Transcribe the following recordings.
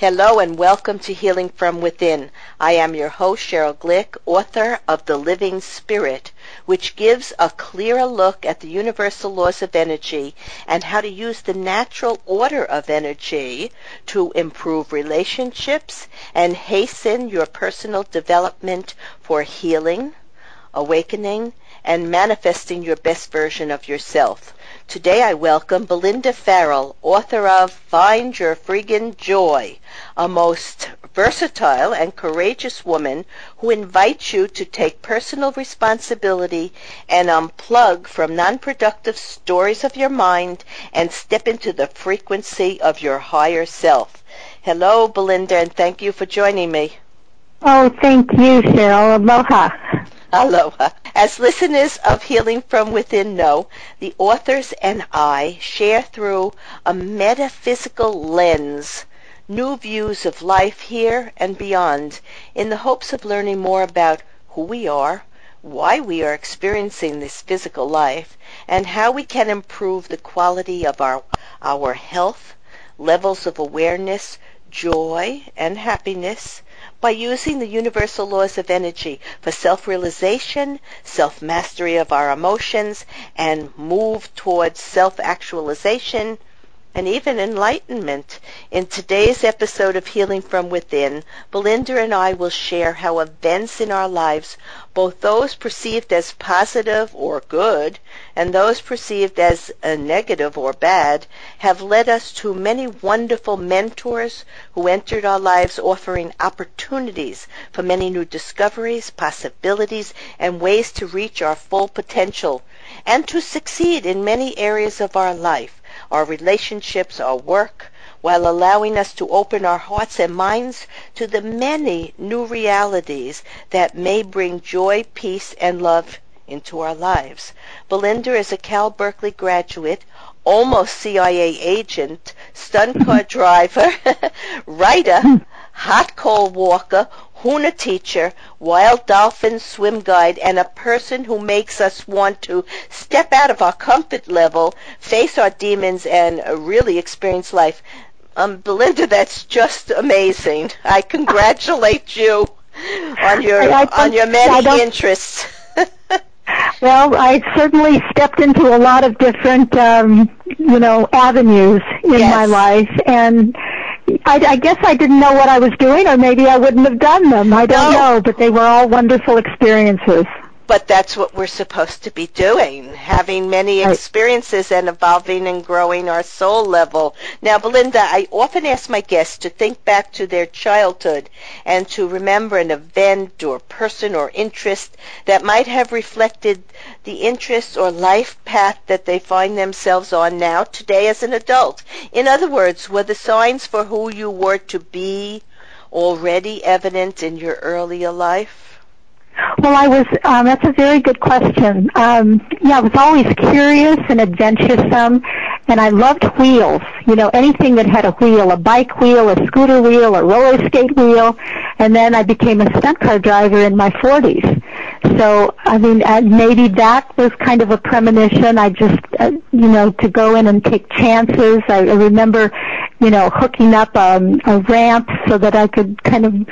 Hello and welcome to Healing from Within. I am your host, Cheryl Glick, author of The Living Spirit, which gives a clearer look at the universal laws of energy and how to use the natural order of energy to improve relationships and hasten your personal development for healing, awakening, and manifesting your best version of yourself. Today I welcome Belinda Farrell, author of Find Your Friggin' Joy, a most versatile and courageous woman who invites you to take personal responsibility and unplug from non-productive stories of your mind and step into the frequency of your higher self. Hello, Belinda, and thank you for joining me. Oh, thank you, Cheryl. Aloha. Aloha. As listeners of Healing from Within know, the authors and I share through a metaphysical lens new views of life here and beyond in the hopes of learning more about who we are, why we are experiencing this physical life, and how we can improve the quality of our health, levels of awareness, joy, and happiness by using the universal laws of energy for self-realization, self-mastery of our emotions, and move towards self-actualization and even enlightenment. In today's episode of Healing from Within, Belinda and I will share how events in our lives, both those perceived as positive or good and those perceived as negative or bad, have led us to many wonderful mentors who entered our lives offering opportunities for many new discoveries, possibilities, and ways to reach our full potential and to succeed in many areas of our life, our relationships, our work, while allowing us to open our hearts and minds to the many new realities that may bring joy, peace, and love into our lives. Belinda is a Cal Berkeley graduate, almost CIA agent, stunt car driver, writer, hot coal walker, Huna teacher, wild dolphin swim guide, and a person who makes us want to step out of our comfort level, face our demons, and really experience life. Belinda, that's just amazing. I congratulate you on your many interests. Well, I certainly stepped into a lot of different, avenues in my life, and I guess I didn't know what I was doing, or maybe I wouldn't have done them. I don't know, but they were all wonderful experiences. But that's what we're supposed to be doing, having many experiences and evolving and growing our soul level. Now, Belinda, I often ask my guests to think back to their childhood and to remember an event or person or interest that might have reflected the interest or life path that they find themselves on now, today as an adult. In other words, were the signs for who you were to be already evident in your earlier life? Well, that's a very good question. I was always curious and adventuresome, and I loved wheels. Anything that had a wheel, a bike wheel, a scooter wheel, a roller skate wheel, and then I became a stunt car driver in my 40s. So, maybe that was kind of a premonition. I just, to go in and take chances. I remember, hooking up a ramp so that I could kind of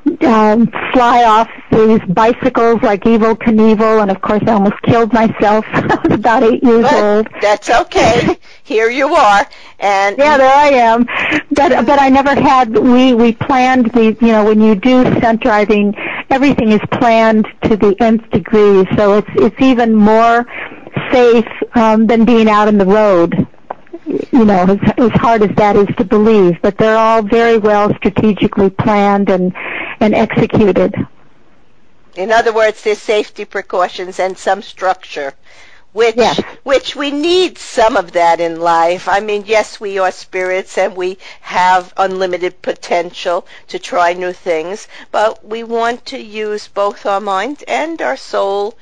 fly off these bicycles like Evel Knievel, and of course I almost killed myself. I was about 8 years old. That's okay. Here you are. And yeah, there I am. But I never had. We planned. When you do stunt driving, everything is planned to the nth degree. So it's even more safe than being out in the road. As hard as that is to believe, but they're all very well strategically planned and executed. In other words, there's safety precautions and some structure, which we need some of that in life. Yes, we are spirits and we have unlimited potential to try new things, but we want to use both our mind and our soul,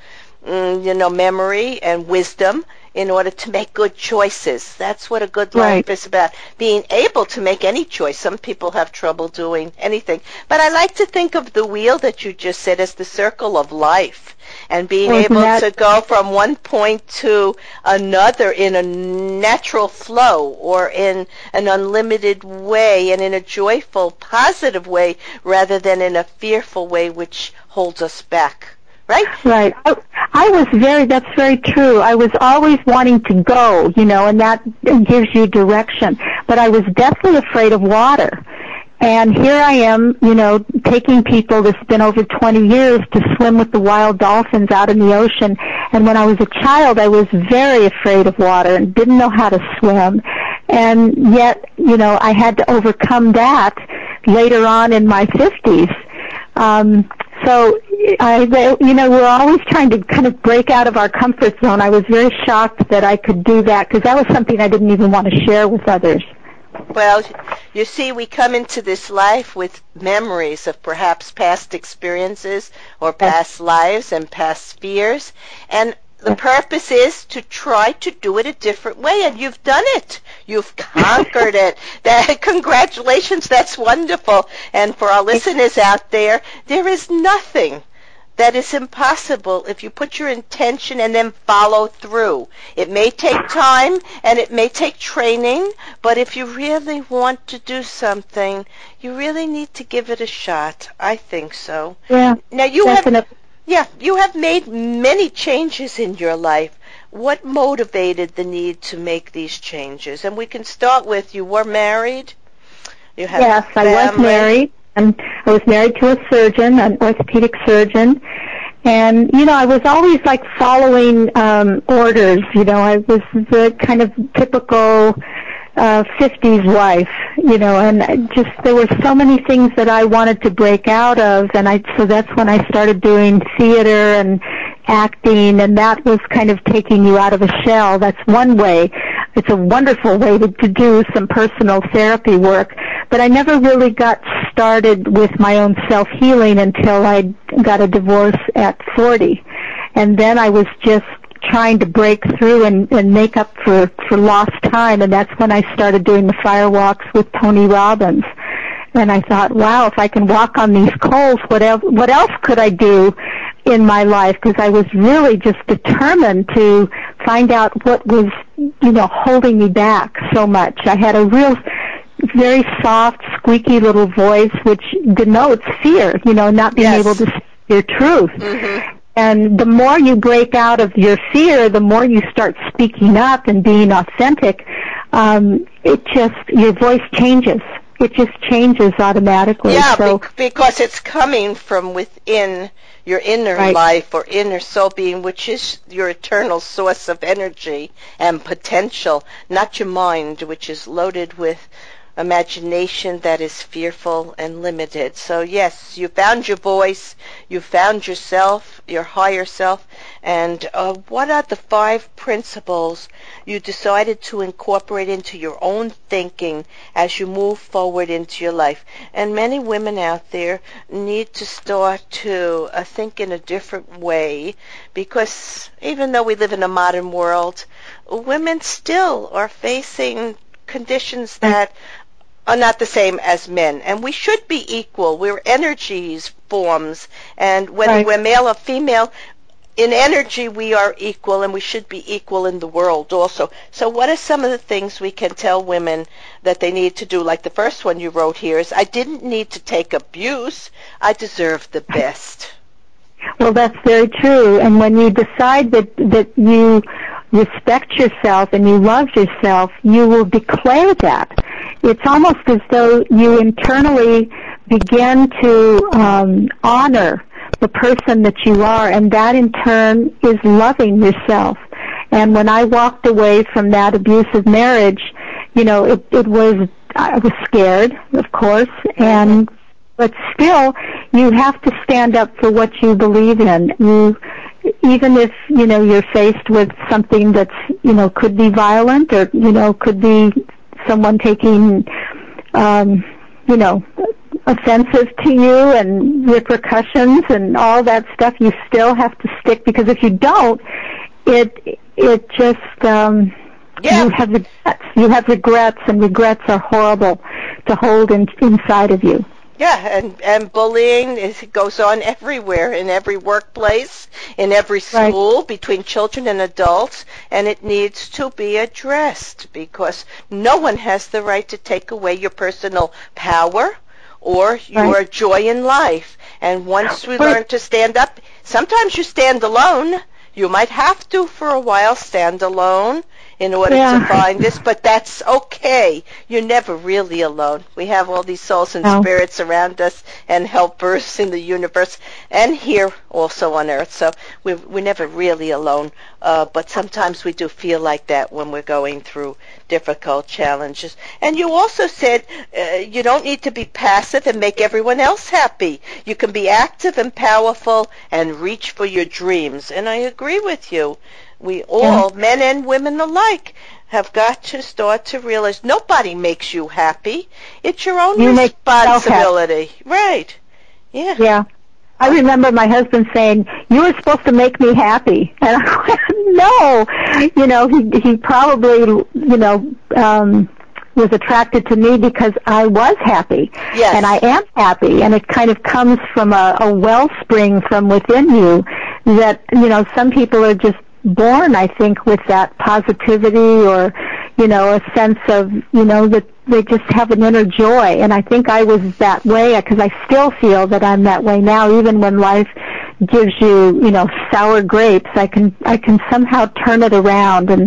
memory and wisdom in order to make good choices. That's what a good life is about, being able to make any choice. Some people have trouble doing anything. But I like to think of the wheel that you just said as the circle of life. and being able to go from one point to another in a natural flow or in an unlimited way and in a joyful, positive way rather than in a fearful way which holds us back. Right? Right. That's very true. I was always wanting to go, and that gives you direction. But I was deathly afraid of water. And here I am, taking people, this has been over 20 years, to swim with the wild dolphins out in the ocean. And when I was a child, I was very afraid of water and didn't know how to swim. And yet, I had to overcome that later on in my 50s. So we're always trying to kind of break out of our comfort zone. I was very shocked that I could do that because that was something I didn't even want to share with others. Well, you see, we come into this life with memories of perhaps past experiences or past lives and past fears, and the purpose is to try to do it a different way, and you've done it. You've conquered it. Congratulations, that's wonderful. And for our listeners out there is nothing that is impossible if you put your intention and then follow through. It may take time and it may take training, but if you really want to do something, you really need to give it a shot. I think so. Yeah. Now you have made many changes in your life. What motivated the need to make these changes? And we can start with, you were married? Yes, I was married. And I was married to a surgeon, an orthopedic surgeon. And, I was always like following orders. I was the kind of typical 50s wife, and there were so many things that I wanted to break out of, and so that's when I started doing theater and acting, and that was kind of taking you out of a shell. That's one way. It's a wonderful way to do some personal therapy work, but I never really got started with my own self-healing until I got a divorce at 40, and then I was just trying to break through and make up for lost time, and that's when I started doing the fire walks with Tony Robbins. And I thought, wow, if I can walk on these coals, what else could I do in my life? Because I was really just determined to find out what was, holding me back so much. I had a real, very soft, squeaky little voice, which denotes fear, not being able to speak your truth. Mm-hmm. And the more you break out of your fear, the more you start speaking up and being authentic, your voice changes. It just changes automatically. Yeah, because it's coming from within your inner life or inner soul being, which is your eternal source of energy and potential, not your mind, which is loaded with imagination that is fearful and limited. So yes, you found your voice, you found yourself, your higher self, and what are the 5 principles you decided to incorporate into your own thinking as you move forward into your life? And many women out there need to start to think in a different way, because even though we live in a modern world, women still are facing conditions that are not the same as men, and we should be equal. We're energies, forms, and whether we're male or female, in energy we are equal, and we should be equal in the world also. So what are some of the things we can tell women that they need to do? Like the first one you wrote here is, I didn't need to take abuse, I deserve the best. Well, that's very true. And when you decide that you respect yourself and you love yourself, you will declare that. It's almost as though you internally begin to honor the person that you are, and that in turn is loving yourself. And when I walked away from that abusive marriage, I was scared, of course, but still, you have to stand up for what you believe in. Even if, you're faced with something that's, could be violent or, could be someone taking, offensive to you and repercussions and all that stuff, you still have to stick, because if you don't, it just, you have regrets. You have regrets, and regrets are horrible to hold inside of you. Yeah, and bullying goes on everywhere, in every workplace, in every school, right, between children and adults, and it needs to be addressed because no one has the right to take away your personal power or your right, joy in life. And once we learn to stand up, sometimes you stand alone. You might have to, for a while, stand alone in order to find this, but that's okay. You're never really alone. We have all these souls and spirits around us and helpers in the universe and here also on Earth, so we're never really alone, but sometimes we do feel like that when we're going through difficult challenges. And you also said you don't need to be passive and make everyone else happy. You can be active and powerful and reach for your dreams, and I agree with you. We all, men and women alike, have got to start to realize nobody makes you happy. It's your own responsibility. Right. Yeah. Yeah. I remember my husband saying, "You were supposed to make me happy." And I went, "No." You know, he probably, was attracted to me because I was happy. Yes. And I am happy. And it kind of comes from a wellspring from within you that, some people are just born, I think, with that positivity or, a sense of, that they just have an inner joy. And I think I was that way because I still feel that I'm that way now, even when life gives you, sour grapes. I can somehow turn it around. And,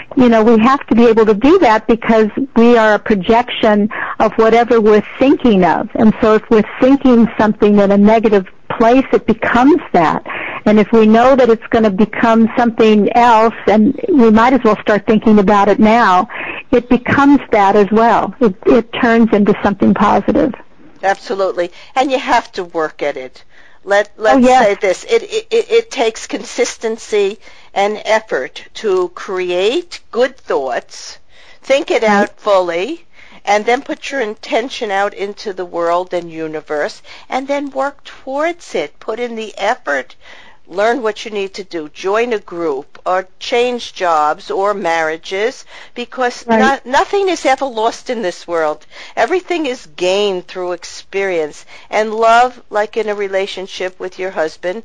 we have to be able to do that because we are a projection of whatever we're thinking of. And so if we're thinking something in a negative place, it becomes that. And if we know that it's going to become something else, and we might as well start thinking about it now, it becomes that as well. It turns into something positive. Absolutely. And you have to work at it. Let's say this. It takes consistency and effort to create good thoughts, think it out fully, and then put your intention out into the world and universe, and then work towards it. Put in the effort. Learn what you need to do. Join a group or change jobs or marriages because nothing is ever lost in this world. Everything is gained through experience. And love, like in a relationship with your husband,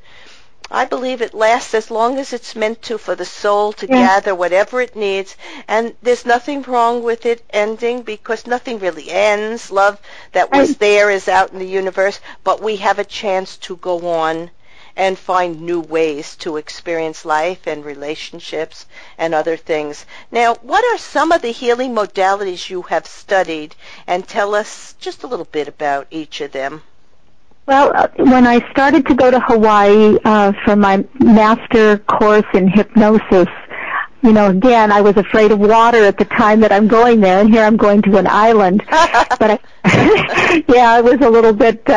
I believe it lasts as long as it's meant to for the soul to gather whatever it needs. And there's nothing wrong with it ending because nothing really ends. Love that was there is out in the universe, but we have a chance to go on and find new ways to experience life and relationships and other things. Now, what are some of the healing modalities you have studied? And tell us just a little bit about each of them. Well, when I started to go to Hawaii for my master course in hypnosis, again, I was afraid of water at the time that I'm going there, and here I'm going to an island. But it was a little bit,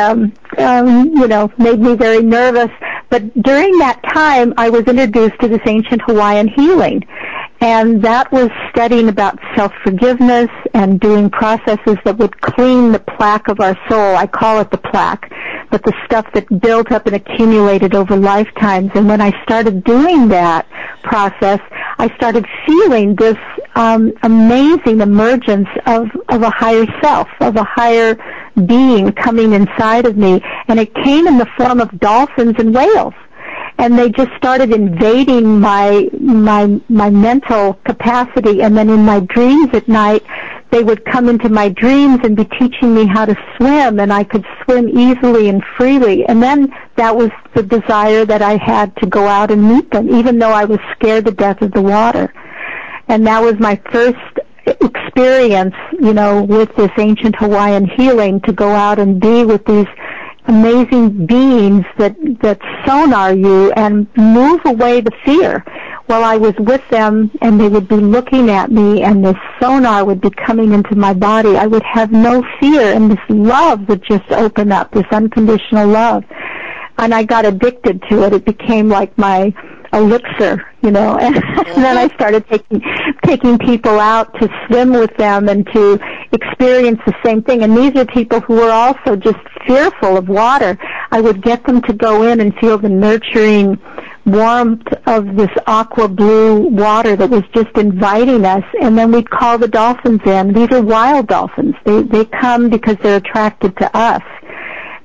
made me very nervous. But during that time, I was introduced to this ancient Hawaiian healing. And that was studying about self-forgiveness and doing processes that would clean the plaque of our soul. I call it the plaque, but the stuff that built up and accumulated over lifetimes. And when I started doing that process, I started feeling this amazing emergence of a higher self, of a higher being coming inside of me. And it came in the form of dolphins and whales. And they just started invading my mental capacity. And then in my dreams at night, they would come into my dreams and be teaching me how to swim, and I could swim easily and freely. And then that was the desire that I had to go out and meet them, even though I was scared to death of the water. And that was my first experience, with this ancient Hawaiian healing, to go out and be with these amazing beings that sonar you and move away the fear. While I was with them and they would be looking at me and this sonar would be coming into my body, I would have no fear, and this love would just open up, this unconditional love. And I got addicted to it. It became like my elixir, and then I started taking people out to swim with them and to experience the same thing. And these are people who were also just fearful of water. I would get them to go in and feel the nurturing warmth of this aqua blue water that was just inviting us, and then we'd call the dolphins in. These are wild dolphins. They come because they're attracted to us.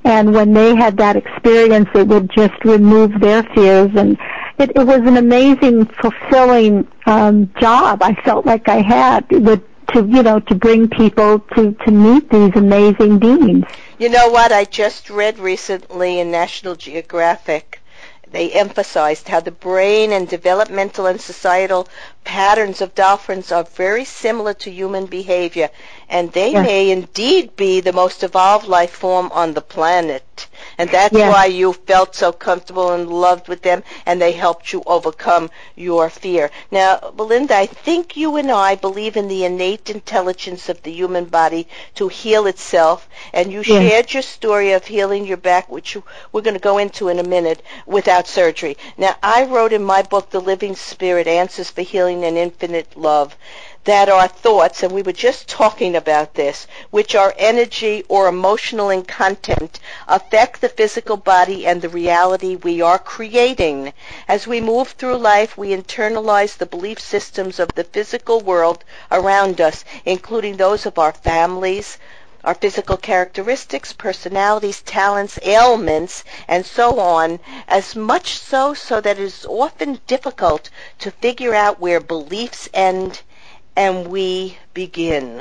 And when they had that experience, it would just remove their fears. And it was an amazing, fulfilling job I felt like I had to bring people to meet these amazing beings. You know what? I just read recently in National Geographic, they emphasized how the brain and developmental and societal patterns of dolphins are very similar to human behavior, and they may indeed be the most evolved life form on the planet. And that's why you felt so comfortable and loved with them, and they helped you overcome your fear. Now, Belinda, I think you and I believe in the innate intelligence of the human body to heal itself, and you shared your story of healing your back, which we're going to go into in a minute, without surgery. Now, I wrote in my book, The Living Spirit, Answers for Healing and Infinite Love, that our thoughts, and we were just talking about this, which are energy or emotional in content, affect the physical body and the reality we are creating. As we move through life, we internalize the belief systems of the physical world around us, including those of our families, our physical characteristics, personalities, talents, ailments, and so on, as much so that it is often difficult to figure out where beliefs end and we begin.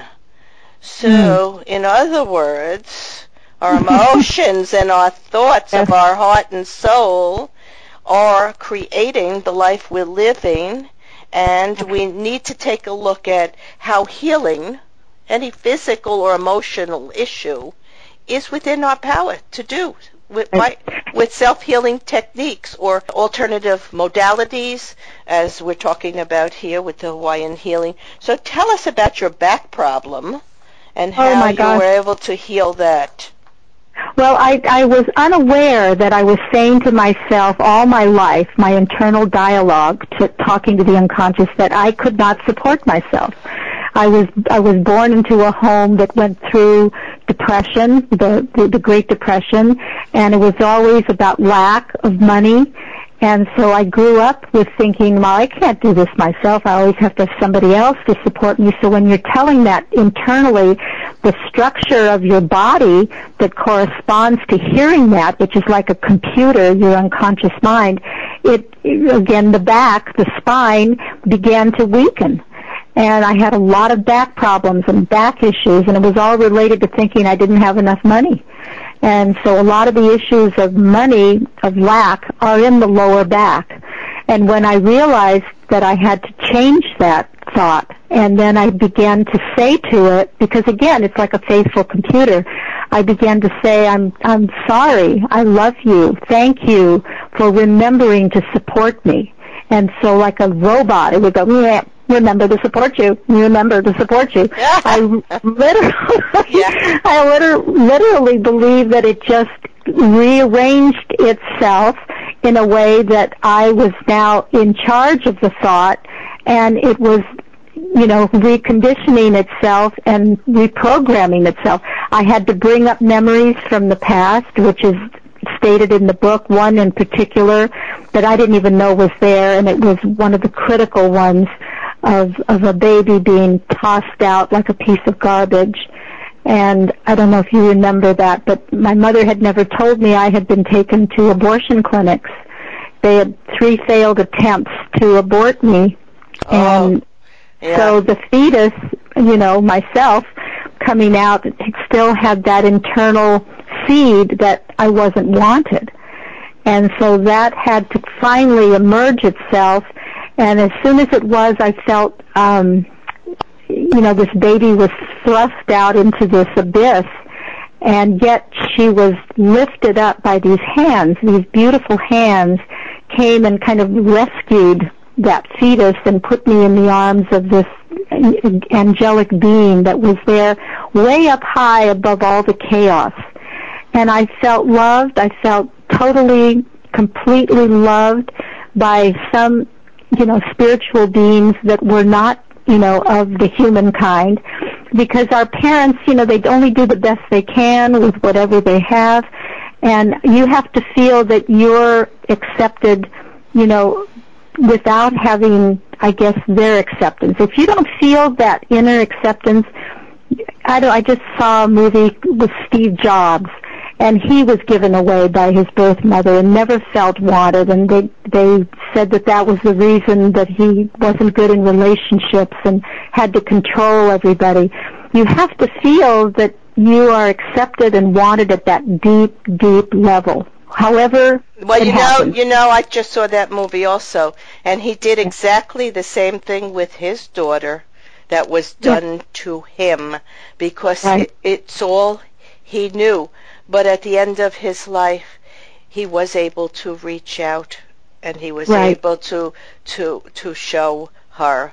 So, in other words, our emotions and our thoughts of our heart and soul are creating the life we're living, and we need to take a look at how healing any physical or emotional issue is within our power to do with self-healing techniques or alternative modalities, as we're talking about here with the Hawaiian healing. So tell us about your back problem and how you were able to heal that. Well, I was unaware that I was saying to myself all my life, my internal dialogue, talking to the unconscious, that I could not support myself. I was born into a home that went through depression, the Great Depression, and it was always about lack of money. And so I grew up with thinking, well, I can't do this myself. I always have to have somebody else to support me. So when you're telling that internally, the structure of your body that corresponds to hearing that, which is like a computer, your unconscious mind, again, the back, the spine began to weaken. And I had a lot of back problems and back issues, and it was all related to thinking I didn't have enough money. And so a lot of the issues of money, of lack, are in the lower back. And when I realized that I had to change that thought, and then I began to say to it, because again, it's like a faithful computer, I began to say, I'm sorry, I love you, thank you for remembering to support me. And so like a robot, it would go, remember to support you. Remember to support you. I literally believe that it just rearranged itself in a way that I was now in charge of the thought, and it was, reconditioning itself and reprogramming itself. I had to bring up memories from the past, which is stated in the book, one in particular that I didn't even know was there, and it was one of the critical ones of a baby being tossed out like a piece of garbage. And I don't know if you remember that, but my mother had never told me I had been taken to abortion clinics. They had 3 failed attempts to abort me. And so the fetus, myself coming out, still had that internal seed that I wasn't wanted. And so that had to finally emerge itself. And as soon as it was, I felt, this baby was thrust out into this abyss, and yet she was lifted up by these hands. These beautiful hands came and kind of rescued that fetus and put me in the arms of this angelic being that was there way up high above all the chaos. And I felt loved. I felt totally, completely loved by some spiritual beings that were not, of the human kind, because our parents, they only do the best they can with whatever they have, and you have to feel that you're accepted, without having, I guess, their acceptance. If you don't feel that inner acceptance, I just saw a movie with Steve Jobs, and he was given away by his birth mother and never felt wanted, and they said that was the reason that he wasn't good in relationships and had to control everybody. You have to feel that you are accepted and wanted at that deep, deep level. However, well, I just saw that movie also, and he did exactly the same thing with his daughter that was done to him, because it's all he knew. But at the end of his life, he was able to reach out, and he was able to show her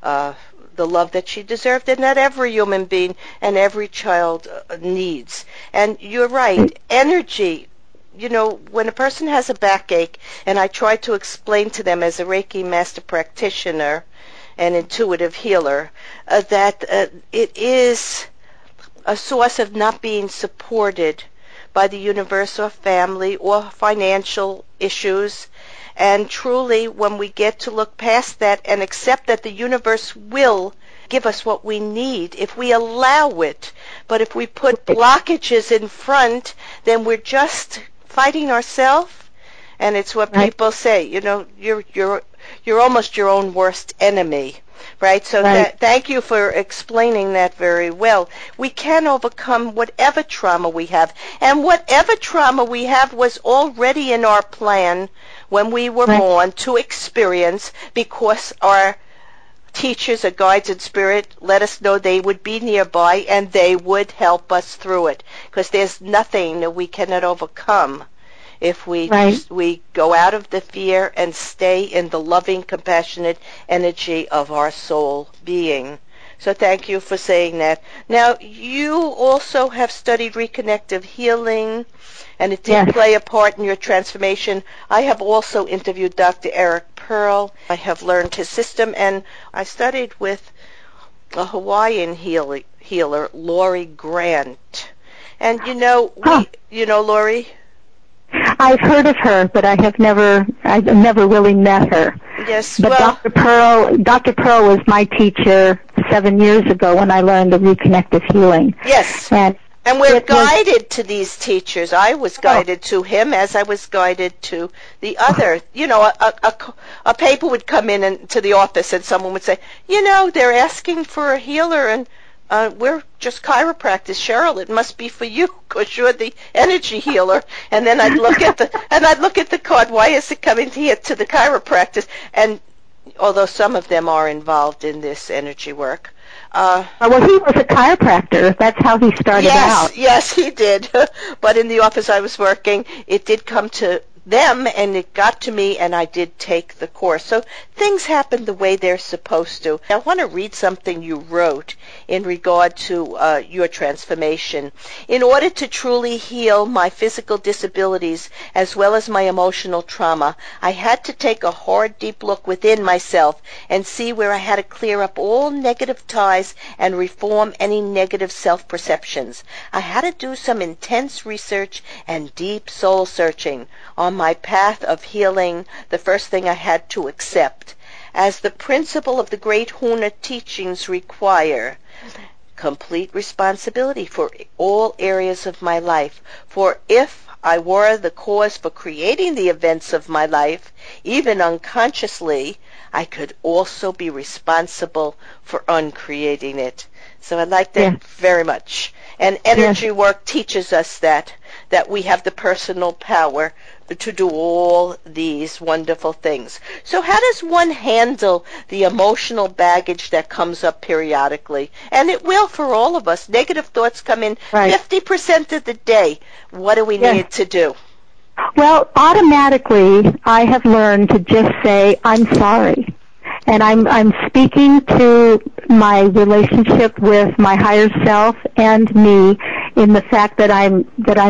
the love that she deserved, and that every human being and every child needs. And you're right, energy. When a person has a backache, and I try to explain to them as a Reiki master practitioner and intuitive healer, that it is a source of not being supported by the universe or family or financial issues. And truly, when we get to look past that and accept that the universe will give us what we need if we allow it. But if we put blockages in front, then we're just fighting ourselves. And it's what people say, you're almost your own worst enemy, right? So thank you for explaining that very well. We can overcome whatever trauma we have, and whatever trauma we have was already in our plan when we were born to experience, because our teachers or guides in spirit let us know they would be nearby and they would help us through it, because there's nothing that we cannot overcome if we go out of the fear and stay in the loving, compassionate energy of our soul being. So thank you for saying that. Now, you also have studied reconnective healing, and it did play a part in your transformation. I have also interviewed Dr. Eric Pearl. I have learned his system, and I studied with a Hawaiian healer, Laurie Grant. And Laurie? I've heard of her, but I've never really met her. Yes, but Dr. Pearl was my teacher 7 years ago when I learned the reconnective healing. Yes. And we're guided to these teachers. I was guided to him as I was guided to the other. A paper would come in to the office and someone would say, they're asking for a healer, and we're just chiropractors, Cheryl. It must be for you because you're the energy healer. And then I'd look at the card. Why is it coming here to the chiropractors? And although some of them are involved in this energy work. Well, he was a chiropractor. That's how he started out. Yes, he did. But in the office I was working, it did come to them, and it got to me, and I did take the course. So things happen the way they're supposed to. I want to read something you wrote in regard to your transformation. In order to truly heal my physical disabilities as well as my emotional trauma, I had to take a hard, deep look within myself and see where I had to clear up all negative ties and reform any negative self-perceptions. I had to do some intense research and deep soul searching. On my path of healing, the first thing I had to accept, as the principle of the great Huna teachings require, complete responsibility for all areas of my life. For if I were the cause for creating the events of my life, even unconsciously, I could also be responsible for uncreating it. So I like that very much. And energy work teaches us that we have the personal power to do all these wonderful things. So how does one handle the emotional baggage that comes up periodically? And it will for all of us. Negative thoughts come in 50% of the day. What do we need to do? Well, automatically, I have learned to just say, I'm sorry. And I'm speaking to my relationship with my higher self and me in the fact that I'm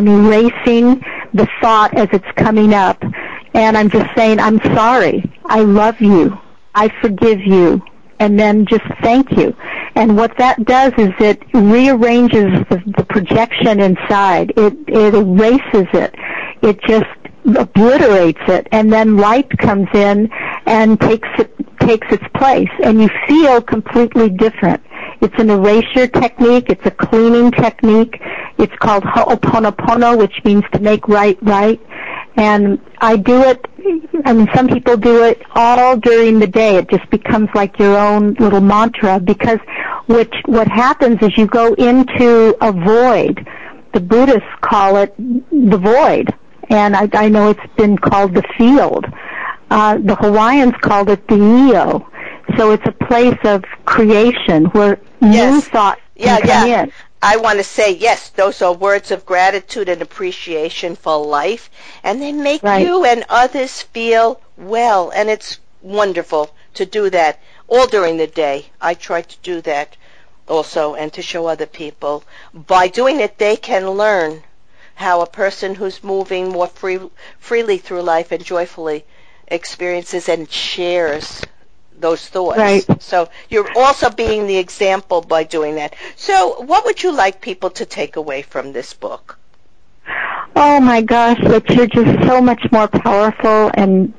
erasing the thought as it's coming up, and I'm just saying, I'm sorry, I love you, I forgive you, and then just thank you. And what that does is it rearranges the projection inside. It erases it. It just obliterates it, and then light comes in and takes its place, and you feel completely different. It's an erasure technique. It's a cleaning technique. It's called Ho'oponopono, which means to make right. And I do it, some people do it all during the day. It just becomes like your own little mantra, because what happens is you go into a void. The Buddhists call it the void, and I know it's been called the field. The Hawaiians called it the Io. So it's a place of creation where new thoughts can come in. I want to say, yes, those are words of gratitude and appreciation for life, and they make you and others feel well, and it's wonderful to do that all during the day. I try to do that also, and to show other people. By doing it, they can learn how a person who's moving more freely through life and joyfully experiences and shares those thoughts. Right. So you're also being the example by doing that. So what would you like people to take away from this book? Oh my gosh, that you're just so much more powerful, and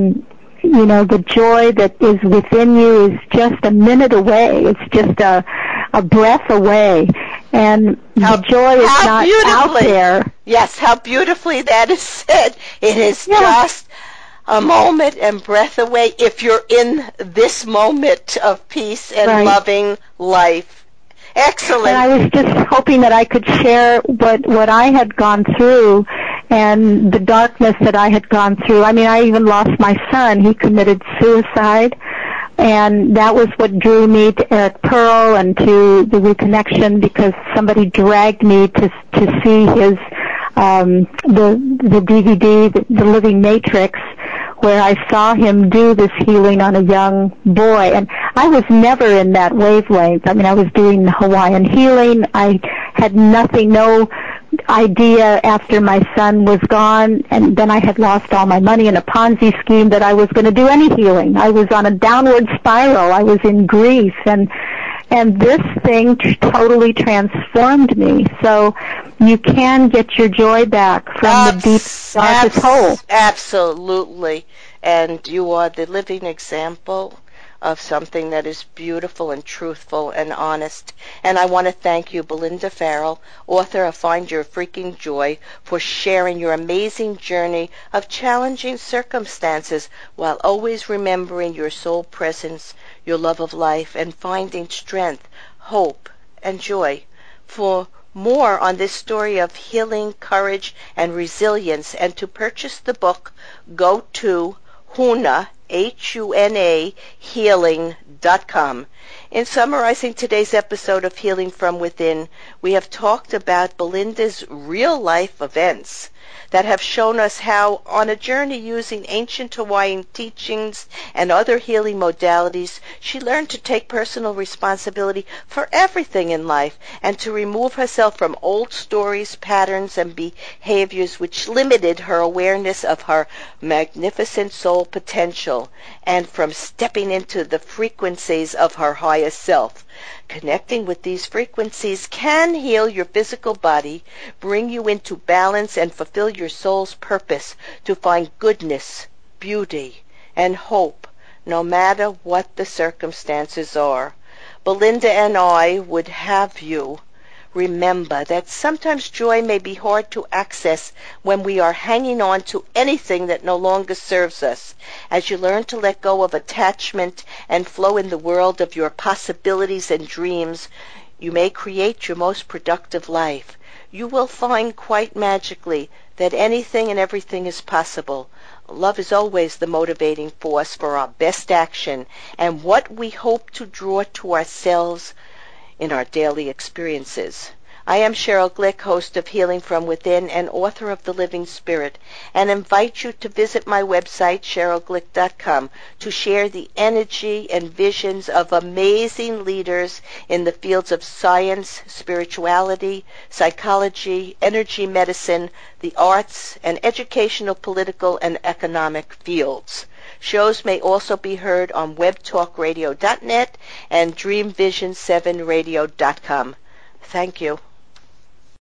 the joy that is within you is just a minute away. It's just a breath away. And the joy is not out there. Yes, how beautifully that is said. It is just a moment and breath away if you're in this moment of peace and loving life. Excellent. And I was just hoping that I could share what I had gone through and the darkness that I had gone through. I even lost my son. He committed suicide. And that was what drew me to Eric Pearl and to the Reconnection, because somebody dragged me to see his the DVD, The Living Matrix, where I saw him do this healing on a young boy. And I was never in that wavelength. I was doing Hawaiian healing. I had no idea after my son was gone, and then I had lost all my money in a Ponzi scheme, that I was going to do any healing. I was on a downward spiral. I was in grief, and this thing totally transformed me. So you can get your joy back from the deep, darkest hole. Absolutely. And you are the living example of something that is beautiful and truthful and honest. And I want to thank you, Belinda Farrell, author of Find Your Freaking Joy, for sharing your amazing journey of challenging circumstances while always remembering your soul presence, your love of life, and finding strength, hope, and joy. For more on this story of healing, courage, and resilience, and to purchase the book, go to Huna, Huna, healing.com. In summarizing today's episode of Healing from Within, we have talked about Belinda's real-life events that have shown us how, on a journey using ancient Hawaiian teachings and other healing modalities, she learned to take personal responsibility for everything in life and to remove herself from old stories, patterns, and behaviors which limited her awareness of her magnificent soul potential, and from stepping into the frequencies of her higher self. Connecting with these frequencies can heal your physical body, bring you into balance, and fulfill your soul's purpose to find goodness, beauty, and hope, no matter what the circumstances are. Belinda and I would have you remember that sometimes joy may be hard to access when we are hanging on to anything that no longer serves us. As you learn to let go of attachment and flow in the world of your possibilities and dreams, you may create your most productive life. You will find quite magically that anything and everything is possible. Love is always the motivating force for our best action and what we hope to draw to ourselves in our daily experiences. I am Cheryl Glick, host of Healing from Within and author of The Living Spirit, and invite you to visit my website, CherylGlick.com, to share the energy and visions of amazing leaders in the fields of science, spirituality, psychology, energy medicine, the arts, and educational, political, and economic fields. Shows may also be heard on webtalkradio.net and dreamvision7radio.com. Thank you.